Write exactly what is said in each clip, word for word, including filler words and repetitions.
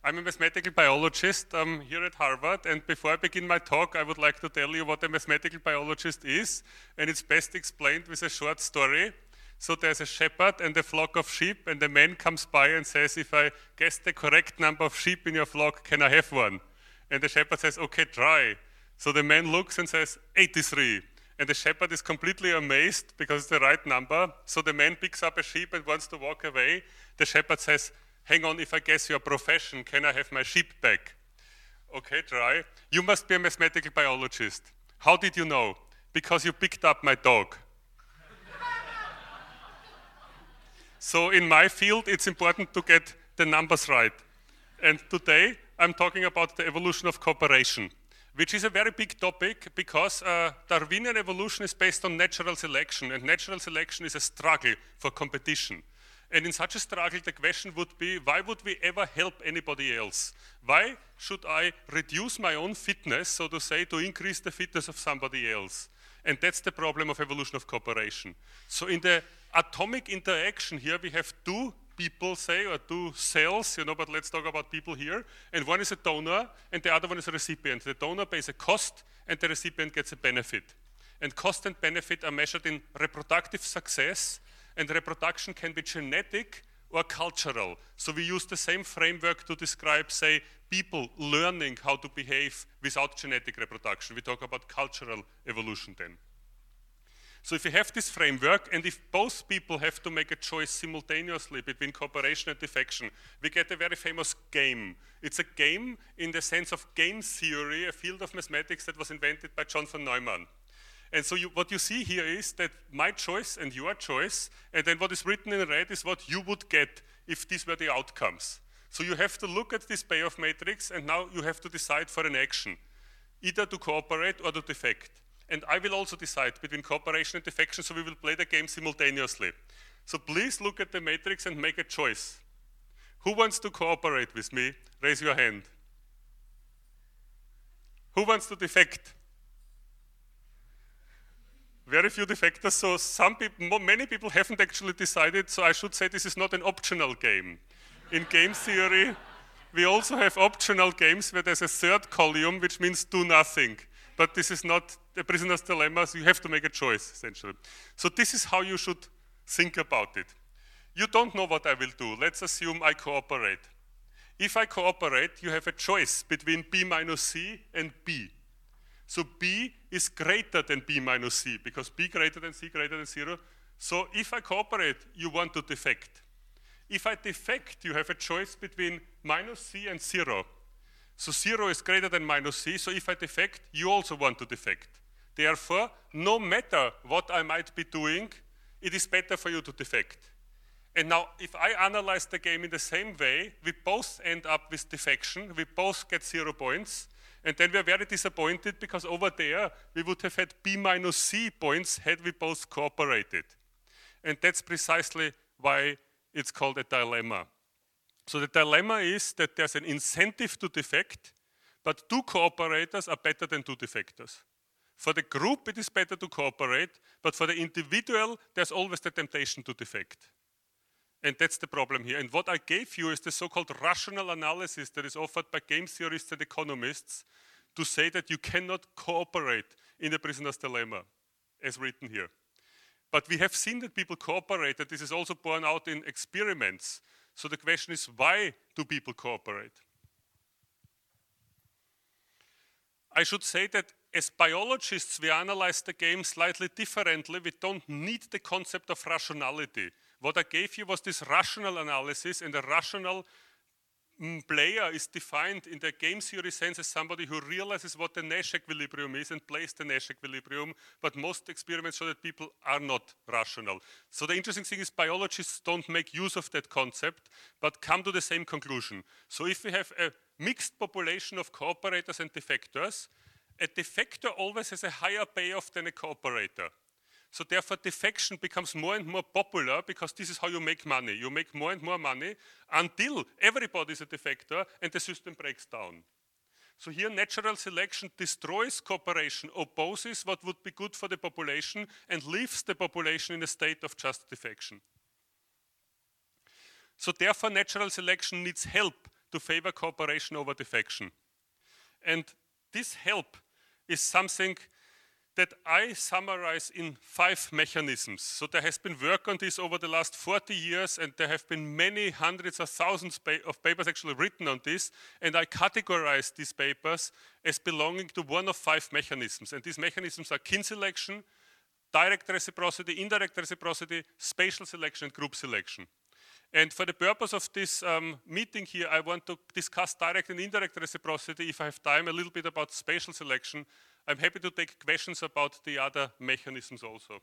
I'm a mathematical biologist um, here at Harvard, and before I begin my talk, I would like to tell you what a mathematical biologist is, and it's best explained with a short story. So there's a shepherd and a flock of sheep, and the man comes by and says, if I guess the correct number of sheep in your flock, can I have one? And the shepherd says, okay, try. So the man looks and says, eighty-three. And the shepherd is completely amazed because it's the right number. So the man picks up a sheep and wants to walk away. The shepherd says, hang on, if I guess your profession, can I have my sheep back? Okay, try. You must be a mathematical biologist. How did you know? Because you picked up my dog. So in my field, it's important to get the numbers right. And today, I'm talking about the evolution of cooperation, which is a very big topic because uh, Darwinian evolution is based on natural selection, and natural selection is a struggle for competition. And in such a struggle, the question would be, why would we ever help anybody else? Why should I reduce my own fitness, so to say, to increase the fitness of somebody else? And that's the problem of evolution of cooperation. So in the atomic interaction here, we have two people, say, or two cells, you know, but let's talk about people here. And one is a donor, and the other one is a recipient. The donor pays a cost, and the recipient gets a benefit. And cost and benefit are measured in reproductive success, and reproduction can be genetic or cultural. So we use the same framework to describe, say, people learning how to behave without genetic reproduction. We talk about cultural evolution then. So if you have this framework, and if both people have to make a choice simultaneously between cooperation and defection, we get a very famous game. It's a game in the sense of game theory, a field of mathematics that was invented by John von Neumann. And so you, what you see here is that my choice and your choice, and then what is written in red is what you would get if these were the outcomes. So you have to look at this payoff matrix, and now you have to decide for an action, either to cooperate or to defect. And I will also decide between cooperation and defection, so we will play the game simultaneously. So please look at the matrix and make a choice. Who wants to cooperate with me? Raise your hand. Who wants to defect? Very few defectors, so some people, many people haven't actually decided, so I should say this is not an optional game. In game theory, we also have optional games where there's a third column, which means do nothing. But this is not a prisoner's dilemma, so you have to make a choice, essentially. So this is how you should think about it. You don't know what I will do. Let's assume I cooperate. If I cooperate, you have a choice between B minus C and B. So B is greater than B minus C, because B greater than C greater than zero. So if I cooperate, you want to defect. If I defect, you have a choice between minus C and zero. So zero is greater than minus C, so if I defect, you also want to defect. Therefore, no matter what I might be doing, it is better for you to defect. And now, if I analyze the game in the same way, we both end up with defection, we both get zero points, and then we are very disappointed because over there, we would have had B minus C points had we both cooperated. And that's precisely why it's called a dilemma. So the dilemma is that there's an incentive to defect, but two cooperators are better than two defectors. For the group, it is better to cooperate, but for the individual, there's always the temptation to defect. And that's the problem here. And what I gave you is the so-called rational analysis that is offered by game theorists and economists to say that you cannot cooperate in a prisoner's dilemma, as written here. But we have seen that people cooperate, and this is also borne out in experiments. So the question is, why do people cooperate? I should say that as biologists, we analyze the game slightly differently. We don't need the concept of rationality. What I gave you was this rational analysis, and a rational mm, player is defined in the game theory sense as somebody who realizes what the Nash equilibrium is and plays the Nash equilibrium, but most experiments show that people are not rational. So the interesting thing is biologists don't make use of that concept, but come to the same conclusion. So if we have a mixed population of cooperators and defectors, a defector always has a higher payoff than a cooperator. So therefore, defection becomes more and more popular because this is how you make money. You make more and more money until everybody is a defector and the system breaks down. So here, natural selection destroys cooperation, opposes what would be good for the population, and leaves the population in a state of just defection. So therefore, natural selection needs help to favor cooperation over defection. And this help is something that I summarize in five mechanisms. So there has been work on this over the last forty years, and there have been many hundreds of thousands of papers actually written on this, and I categorize these papers as belonging to one of five mechanisms. And these mechanisms are kin selection, direct reciprocity, indirect reciprocity, spatial selection, and group selection. And for the purpose of this um, meeting here, I want to discuss direct and indirect reciprocity, if I have time, a little bit about spatial selection. I'm happy to take questions about the other mechanisms also.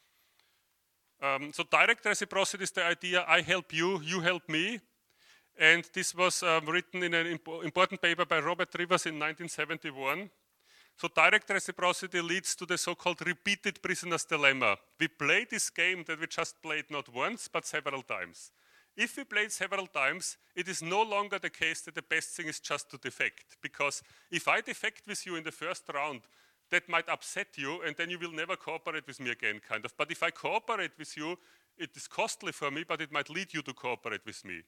Um, so direct reciprocity is the idea, I help you, you help me. And this was um, written in an impo important paper by Robert Rivers in nineteen seventy-one. So direct reciprocity leads to the so-called repeated prisoner's dilemma. We play this game that we just played not once, but several times. If we play it several times, it is no longer the case that the best thing is just to defect. Because if I defect with you in the first round, that might upset you, and then you will never cooperate with me again, kind of. But if I cooperate with you, it is costly for me, but it might lead you to cooperate with me.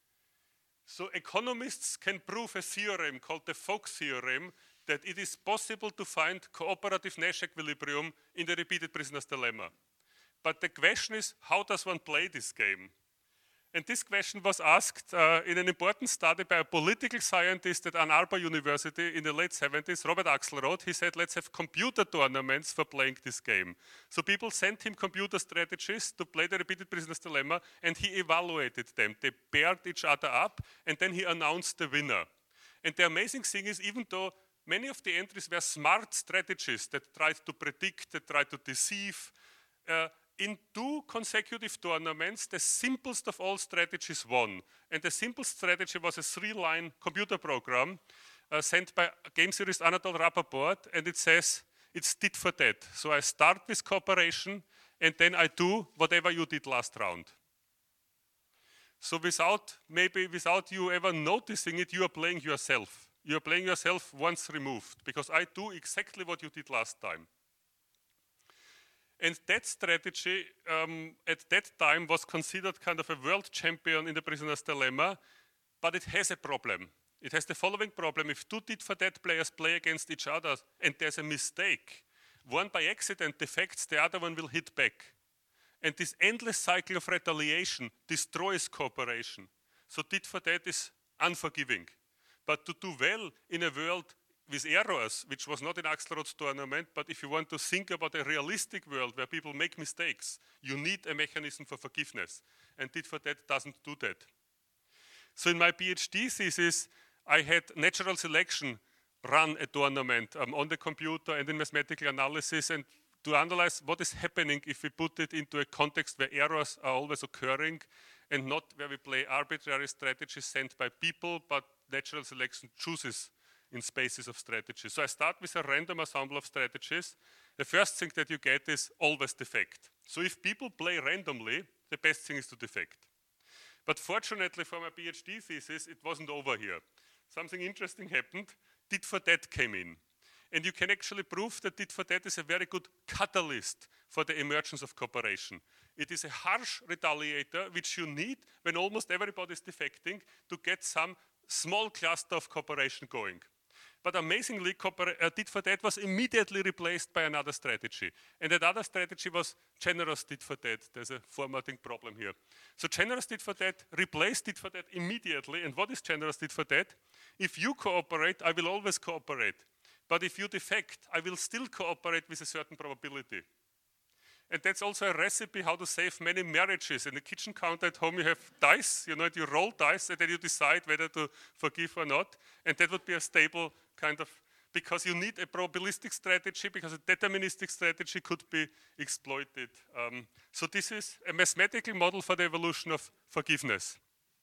So economists can prove a theorem called the Fock theorem that it is possible to find cooperative Nash equilibrium in the repeated prisoner's dilemma. But the question is, how does one play this game? And this question was asked uh, in an important study by a political scientist at Ann Arbor University in the late seventies, Robert Axelrod. He said, let's have computer tournaments for playing this game. So people sent him computer strategies to play the repeated prisoner's dilemma, and he evaluated them. They paired each other up, and then he announced the winner. And the amazing thing is, even though many of the entries were smart strategies that tried to predict, that tried to deceive, uh, in two consecutive tournaments, the simplest of all strategies won. And the simplest strategy was a three-line computer program uh, sent by game theorist Anatol Rappaport, and it says, it's tit for tat. So I start with cooperation, and then I do whatever you did last round. So without, maybe without you ever noticing it, you are playing yourself. You are playing yourself once removed, because I do exactly what you did last time. And that strategy, um, at that time, was considered kind of a world champion in the prisoner's dilemma, but it has a problem. It has the following problem. If two tit-for-tat players play against each other and there's a mistake, one by accident defects, the other one will hit back. And this endless cycle of retaliation destroys cooperation. So tit-for-tat is unforgiving. But to do well in a world with errors, which was not in Axelrod's tournament, but if you want to think about a realistic world where people make mistakes, you need a mechanism for forgiveness. And tit-for-tat doesn't do that. So in my PhD thesis, I had natural selection run a tournament um, on the computer and in mathematical analysis, and to analyze what is happening if we put it into a context where errors are always occurring and not where we play arbitrary strategies sent by people, but natural selection chooses in spaces of strategies. So I start with a random ensemble of strategies. The first thing that you get is always defect. So if people play randomly, the best thing is to defect. But fortunately for my PhD thesis, it wasn't over here. Something interesting happened. Tit-for-tat came in. And you can actually prove that tit-for-tat is a very good catalyst for the emergence of cooperation. It is a harsh retaliator which you need when almost everybody is defecting to get some small cluster of cooperation going. But amazingly, uh, tit-for-tat was immediately replaced by another strategy. And that other strategy was generous tit-for-tat. There's a formatting problem here. So generous tit-for-tat replaced tit-for-tat immediately. And what is generous tit-for-tat? If you cooperate, I will always cooperate. But if you defect, I will still cooperate with a certain probability. And that's also a recipe how to save many marriages. In the kitchen counter at home, you have dice, you know, and you roll dice, and then you decide whether to forgive or not. And that would be a stable kind of, because you need a probabilistic strategy, because a deterministic strategy could be exploited. Um, so this is a mathematical model for the evolution of forgiveness.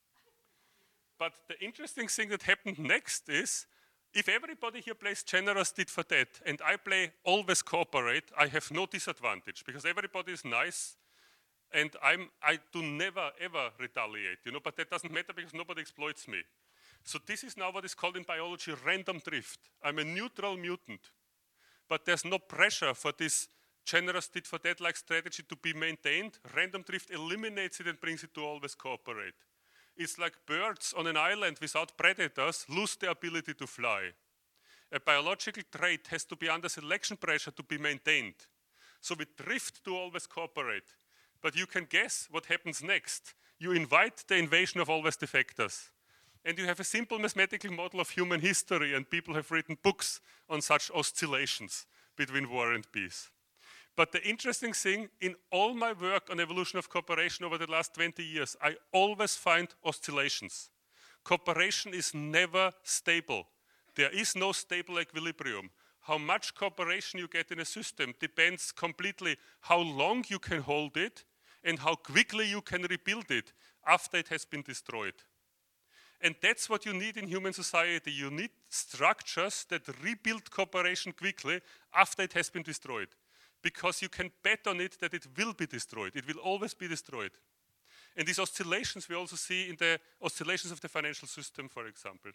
But the interesting thing that happened next is, if everybody here plays generous tit-for-tat and I play always cooperate, I have no disadvantage because everybody is nice and I'm, I do never ever retaliate, you know, but that doesn't matter because nobody exploits me. So this is now what is called in biology random drift. I'm a neutral mutant, but there's no pressure for this generous tit-for-tat-like strategy to be maintained. Random drift eliminates it and brings it to always cooperate. It's like birds on an island without predators lose the ability to fly. A biological trait has to be under selection pressure to be maintained. So we drift to always cooperate. But you can guess what happens next. You invite the invasion of always defectors. And you have a simple mathematical model of human history, and people have written books on such oscillations between war and peace. But the interesting thing, in all my work on evolution of cooperation over the last twenty years, I always find oscillations. Cooperation is never stable. There is no stable equilibrium. How much cooperation you get in a system depends completely how long you can hold it and how quickly you can rebuild it after it has been destroyed. And that's what you need in human society. You need structures that rebuild cooperation quickly after it has been destroyed. Because you can bet on it that it will be destroyed. It will always be destroyed. And these oscillations we also see in the oscillations of the financial system, for example.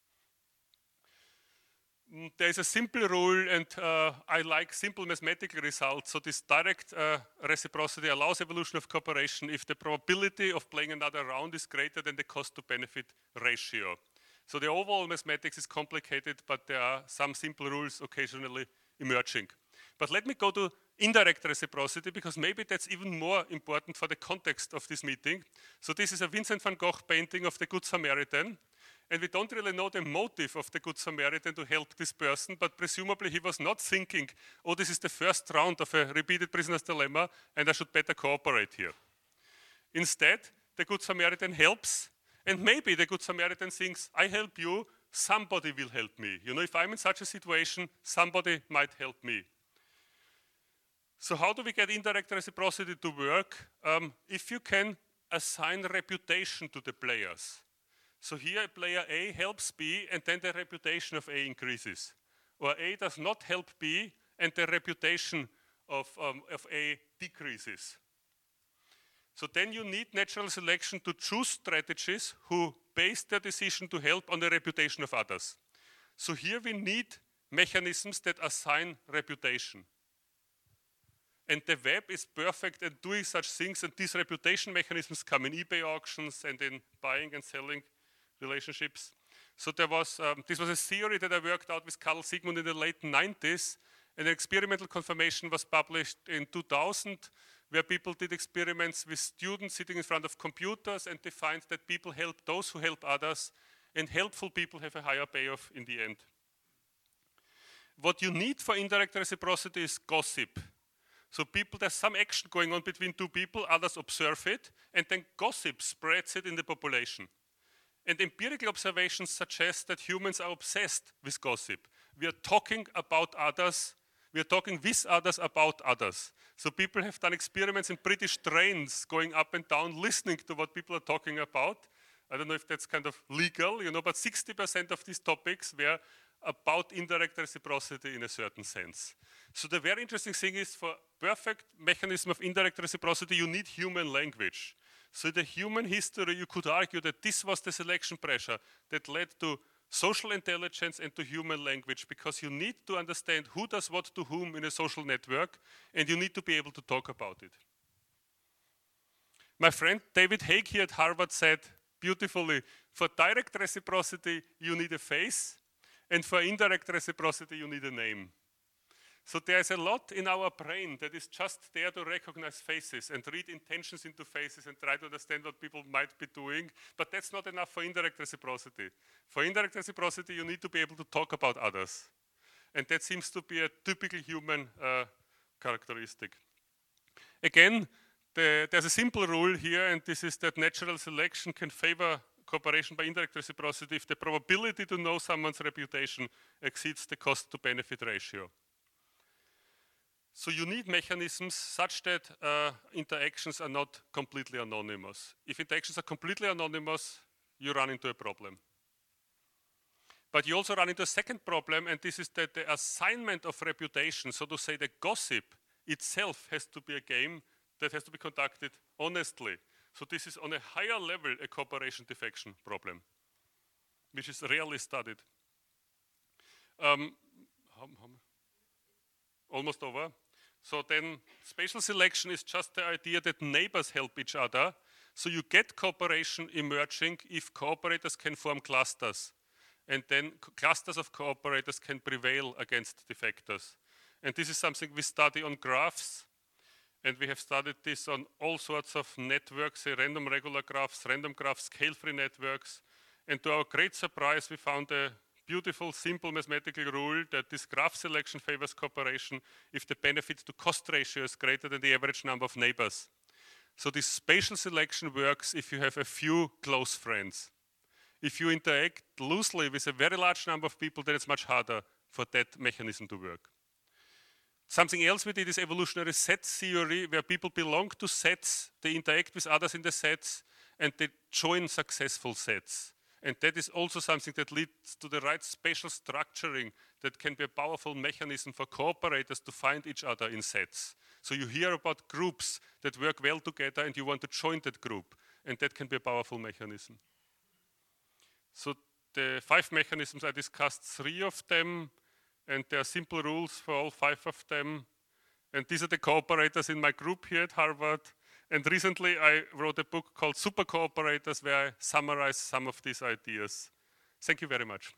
There is a simple rule, and uh, I like simple mathematical results. So this direct uh, reciprocity allows evolution of cooperation if the probability of playing another round is greater than the cost-to-benefit ratio. So the overall mathematics is complicated, but there are some simple rules occasionally emerging. But let me go to indirect reciprocity, because maybe that's even more important for the context of this meeting. So this is a Vincent van Gogh painting of the Good Samaritan. And we don't really know the motive of the Good Samaritan to help this person, but presumably he was not thinking, oh, this is the first round of a repeated prisoner's dilemma, and I should better cooperate here. Instead, the Good Samaritan helps, and maybe the Good Samaritan thinks, I help you, somebody will help me. You know, if I'm in such a situation, somebody might help me. So how do we get indirect reciprocity to work? Um, if you can assign reputation to the players. So here player A helps B, and then the reputation of A increases. Or A does not help B, and the reputation of, um, of A decreases. So then you need natural selection to choose strategies who base their decision to help on the reputation of others. So here we need mechanisms that assign reputation. And the web is perfect at doing such things, and these reputation mechanisms come in eBay auctions and in buying and selling relationships. So there was, um, this was a theory that I worked out with Carl Sigmund in the late nineties, and an experimental confirmation was published in two thousand, where people did experiments with students sitting in front of computers, and they find that people help those who help others, and helpful people have a higher payoff in the end. What you need for indirect reciprocity is gossip. So people, there's some action going on between two people, others observe it, and then gossip spreads it in the population. And empirical observations suggest that humans are obsessed with gossip. We are talking about others, we are talking with others about others. So people have done experiments in British trains going up and down, listening to what people are talking about. I don't know if that's kind of legal, you know, but sixty percent of these topics were about indirect reciprocity in a certain sense. So the very interesting thing is, for perfect mechanism of indirect reciprocity, you need human language. So in the human history, you could argue that this was the selection pressure that led to social intelligence and to human language, because you need to understand who does what to whom in a social network, and you need to be able to talk about it. My friend David Haig here at Harvard said beautifully, for direct reciprocity, you need a face, and for indirect reciprocity, you need a name. So there's a lot in our brain that is just there to recognize faces and read intentions into faces and try to understand what people might be doing, but that's not enough for indirect reciprocity. For indirect reciprocity, you need to be able to talk about others. And that seems to be a typical human uh, characteristic. Again, the, there's a simple rule here, and this is that natural selection can favor cooperation by indirect reciprocity if the probability to know someone's reputation exceeds the cost-to-benefit ratio. So you need mechanisms such that uh, interactions are not completely anonymous. If interactions are completely anonymous, you run into a problem. But you also run into a second problem, and this is that the assignment of reputation, so to say the gossip itself, has to be a game that has to be conducted honestly. So this is on a higher level a cooperation defection problem, which is rarely studied. Um, how, how, almost over. So then spatial selection is just the idea that neighbors help each other. So you get cooperation emerging if cooperators can form clusters. And then clusters of cooperators can prevail against defectors. And this is something we study on graphs. And we have studied this on all sorts of networks, say random regular graphs, random graphs, scale-free networks. And to our great surprise, we found a beautiful, simple mathematical rule that this graph selection favors cooperation if the benefit to cost ratio is greater than the average number of neighbors. So this spatial selection works if you have a few close friends. If you interact loosely with a very large number of people, then it's much harder for that mechanism to work. Something else we did is evolutionary set theory, where people belong to sets, they interact with others in the sets, and they join successful sets. And that is also something that leads to the right spatial structuring that can be a powerful mechanism for cooperators to find each other in sets. So you hear about groups that work well together and you want to join that group, and that can be a powerful mechanism. So the five mechanisms, I discussed three of them, and there are simple rules for all five of them. And these are the cooperators in my group here at Harvard. And recently I wrote a book called Super Cooperators, where I summarize some of these ideas. Thank you very much.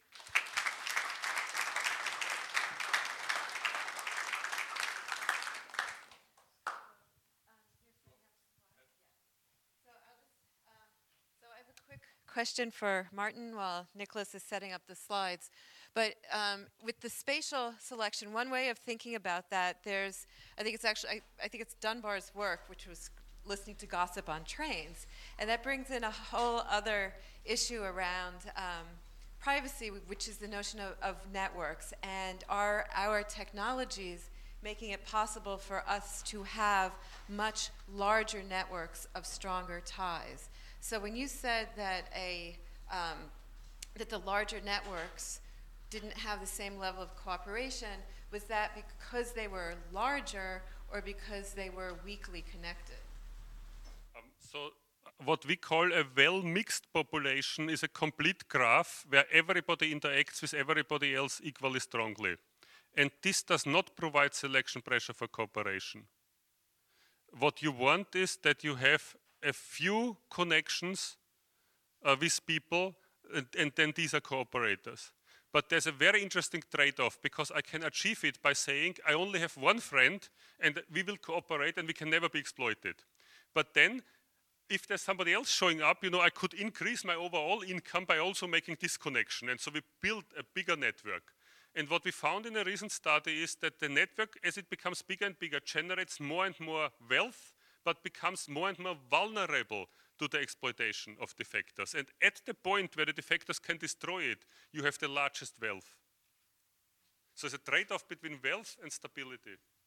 Question for Martin while Nicholas is setting up the slides. But um, with the spatial selection, one way of thinking about that, there's, I think it's actually, I, I think it's Dunbar's work, which was listening to gossip on trains. And that brings in a whole other issue around um, privacy, which is the notion of, of networks. And are our technologies making it possible for us to have much larger networks of stronger ties? So when you said that a um, that the larger networks didn't have the same level of cooperation, was that because they were larger or because they were weakly connected? Um, so what we call a well-mixed population is a complete graph where everybody interacts with everybody else equally strongly. And this does not provide selection pressure for cooperation. What you want is that you have a few connections uh, with people, and, and then these are cooperators. But there's a very interesting trade-off, because I can achieve it by saying I only have one friend and we will cooperate and we can never be exploited. But then if there's somebody else showing up, you know, I could increase my overall income by also making this connection. And so we built a bigger network. And what we found in a recent study is that the network, as it becomes bigger and bigger, generates more and more wealth, but becomes more and more vulnerable to the exploitation of defectors. And at the point where the defectors can destroy it, you have the largest wealth. So it's a trade-off between wealth and stability.